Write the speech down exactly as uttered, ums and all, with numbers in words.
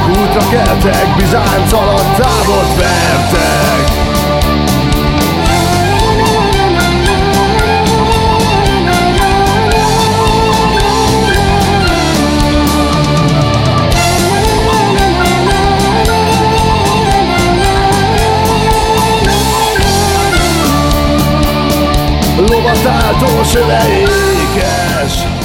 útra keltek, Bizánc alatt tábort vertek. Lovatáltó söve ékes,